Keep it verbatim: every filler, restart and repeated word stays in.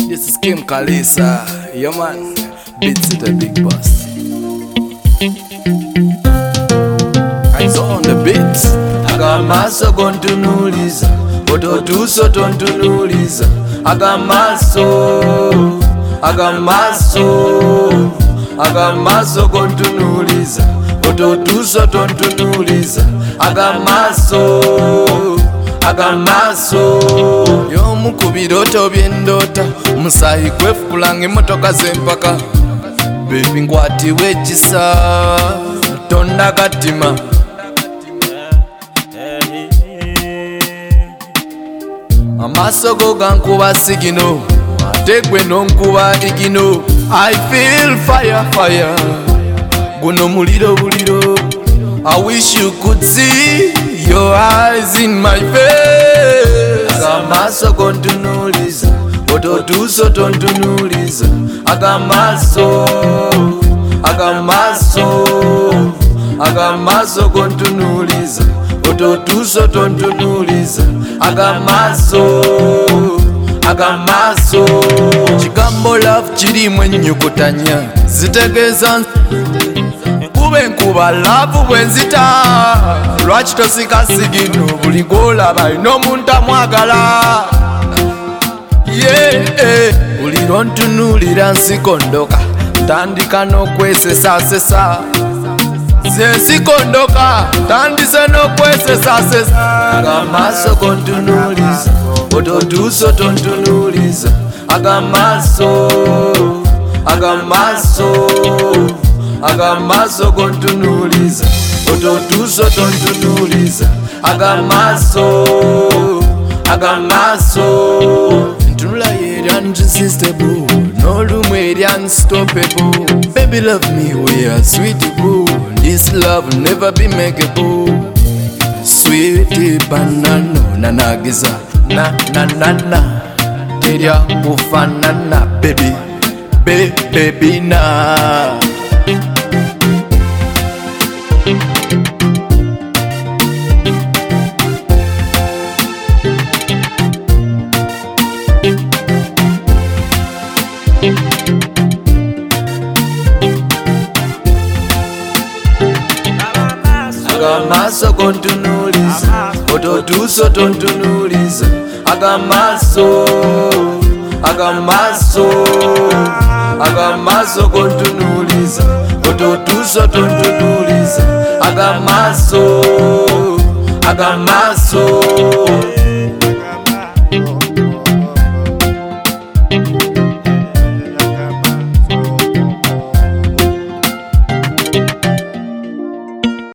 This is Kim Kalisa, yo man, beats it a big boss. Eyes on the beats. Agamaso kontunuliza, ototuso tontunuliza. Agamaso, agamaso, agamaso kontunuliza, ototuso tontunuliza. Agamaso, agamaso. Yo mukubiroto byendota, musayi kwefukula ng'emmotoka z'empaka. Baby nkwati wekisa, tonda katima. Amaaso go gankuba sigino, ate gwe nonkuba igino. I feel fire, fire, guno muliro buliro. I wish you could see your eyes in my face. Agamaso kontunuliza, ototuso tontunuliza. Agamaso, agamaso, agamaso kontunuliza, ototuso tontunuliza. Agamaso, agamaso. Kigambo love kirimu ennyukutanya zitegeeza kuba enkuba love bwenzita. Lwaki tosika sigino buli gw'olaba alina omuntu amwagala? Yeah, buli lwontunuulira nsikondoka, tandika n'okwesesasesa. Nze nsikondoka, tandise n'okwesesasesa. Agamaso kontunuliza, ototuso tontunuliza. Agamaso, agamaso, agamaso kontunuliza, ototuso tontunuliza. Agamaso, agamaso. Ntunula yerya irresistible, n'olumu erya unstoppable. Baby love me we are sweet boo, this love will never be makeable. Sweet banana nanagiza na na na na, terya kufanana baby, baby baby na. Agamaso kontunuliza, ototuso tontunuliza. Agamaso, agamaso, agamaso kontunuliza, ototuso tontunuliza. Agamaso, agamaso.